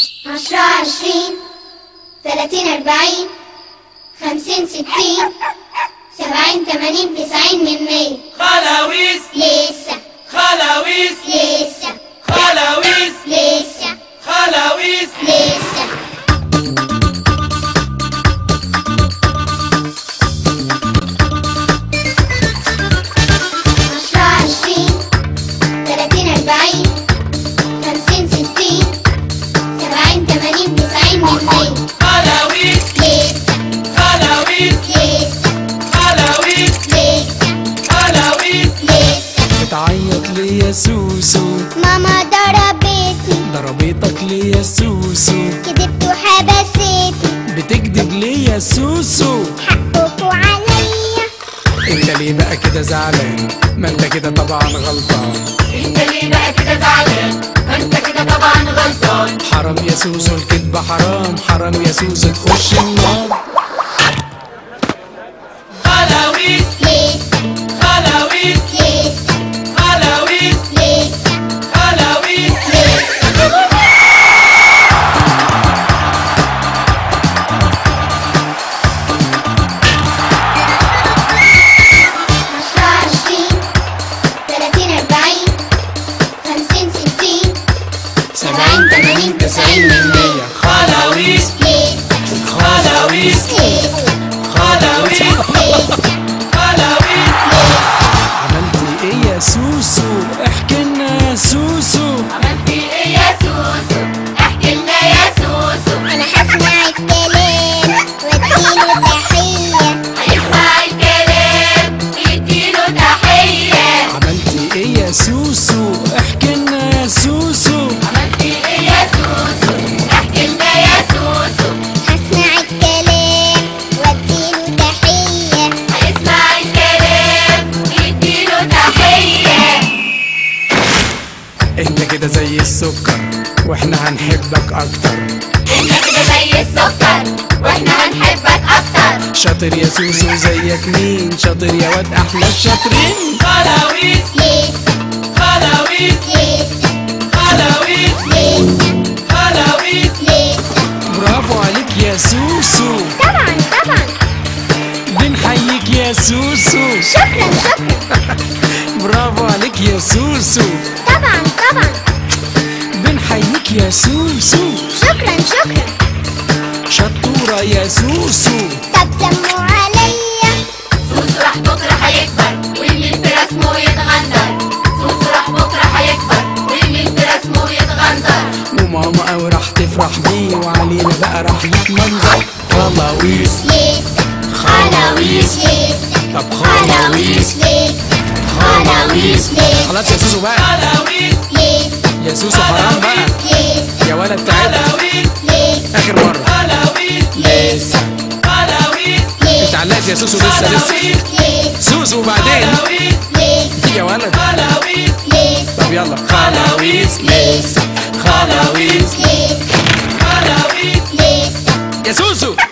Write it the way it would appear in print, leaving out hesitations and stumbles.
10 20 30 40 50 60 70 80 90 من 100. خلاويص لسه خلاويص لسه خلاويص لسه خلاويص لسه. 10 20 30 40 50 60 70 80 90 من 100. خلاويص لسه خلاويص لسه خلاويص لسه خلاويص لسه. بتعيط ليه يا سوسو؟ ماما ضربتني. ضربتك ليه يا سوسو؟ كدبت وحبستني. بتكدب ليه يا سوسو؟ حقكوا عليا. انت ليه بقى كده زعلان؟ ما انت كده طبعا غلطان. انت ليه بقى كده زعلان؟ ما انت كده طبعا غلطان. حرام يا سوسو الكدب حرام، حرام يا سوسو تخش النار. خلاويص لسه خلاويص لسه خلاويص لسه خلاويص لسه. 10 20 30 40 50 60 70 80 90 من 100. خلاويص لسه خلاويص لسه خلاويص لسه خلاويص عملتي ايه يا سوسو؟ احكي لنا يا سوسو. عملتي ايه يا سوسو؟ احكي لنا يا سوسو. انا هسمع الكلام واديله تحية. هيسمع الكلام يديله تحية. عملتي ايه يا سوسو؟ احكي لنا يا سوسو. عملتي ايه يا سوسو؟ احكي لنا يا سوسو. هسمع الكلام واديله تحية. هيسمع الكلام يديله تحية. انت كده زي السكر واحنا هنحبك اكتر. انت كده زي السكر واحنا هنحبك اكتر. شاطر يا سوسو زيك مين؟ شاطر يا واد احلى الشاطرين. خلاويص لسه خلاويص لسه خلاويص لسه خلاويص لسه. برافو عليك يا سوسو. طبعا طبعا. بنحييك يا سوسو. شكرا شكرا. برافو عليك يا سوسو. طبعا طبعا. بنحييك يا سوسو. شكرا شكرا. شطورة يا سوسو. طب سموا عليا. سوسو راح بكره هيكبر واللي في رسمه يتغندر. سوسو راح بكره هيكبر واللي في رسمه يتغندر. وماما أوي راح تفرح بيه وعلينا بقى راح يتمنظر. خلاويص لسه خلاويص. لسه طب خلاويص لسه خلاويص لسه خلاص يا سوسو بقى. خلاويص لسه يا سوسو حرام بقى لسه يا ولد تعب. خلاويص لسه آخر مرة. خلاويص لسه خلاويص اتعلقت يا سوسو لسه لسه. لسه سوسو وبعدين خلاويص لسه يا ولد. خلاويص لسه طب يلا خلاويص لسه خلاويص لسه خلاويص لسه يا سوسو.